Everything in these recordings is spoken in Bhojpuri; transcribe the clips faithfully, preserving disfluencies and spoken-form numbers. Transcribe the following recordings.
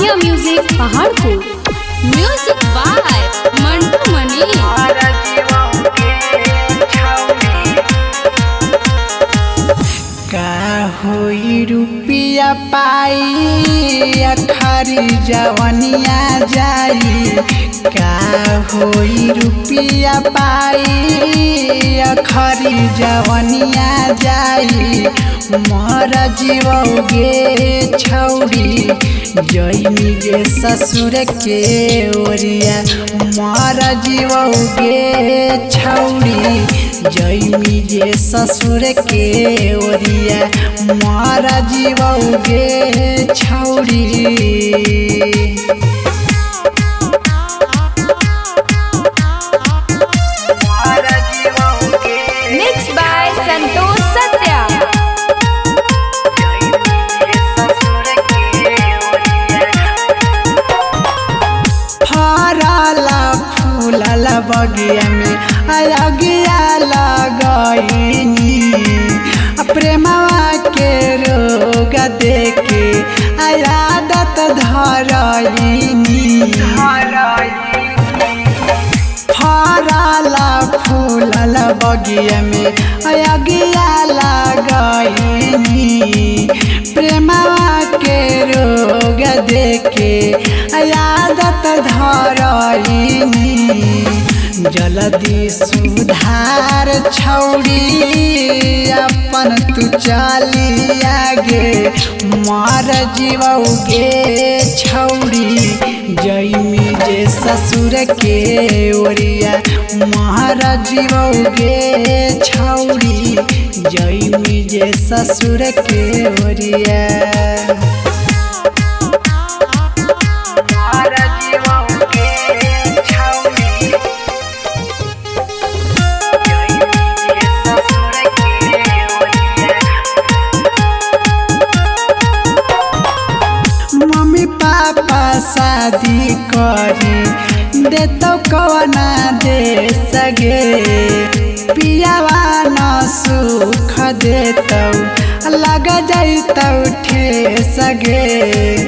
Arya music Paharpur. Music by Mantu Mani. का होई रुपिया पाई अखरी जवनिया जाई। का होई रुपिया पाई अखरी जवनिया जाई। मर जीवोगे छौरी जइनी गे ससुर के ओरिया। मर जीवोगे छौरी जइनी गे ससुर के ओरिया। मर जीवोगे छौरी। मिक्स बाय संतोष सत्या। फरला फूलला बगिया में अगिया लगैनी। प्रेमवा के रोग देके आदत धरैनी। फरला फूलला बगिया में अगिया लगैनी। प्रेमवा के रोग देके आदत धरैनी। जल्दी सुधार छौरी अपन तू चली आगे। मर जीवोगे छौरी जइमी जे ससुर के ओरिया। मर जीवोगे छौरी जइमी जे ससुर के ओरिया। मम्मी पापा शादी करी देतो कवना दे सगे। पियावा न सुख देतो लग जाइतो ठेस गे।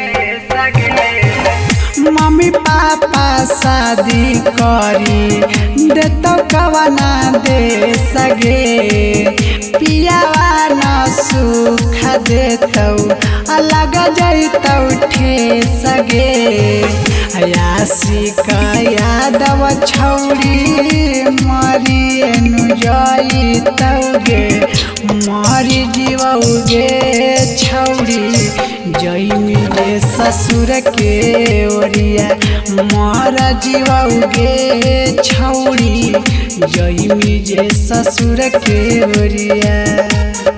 मम्मी पापा शादी करी देतो कवना दे सगे। पियावा न सुख देतो लग जाइतो ठेस गे। आशिक यादव छौरी मरिएनु जाइतौगे। मरि जीवोगे छौरी जइमी जे ससुर के ओरिया। मर जीवोगे छौरी जइमी जे ससुर के ओरिया।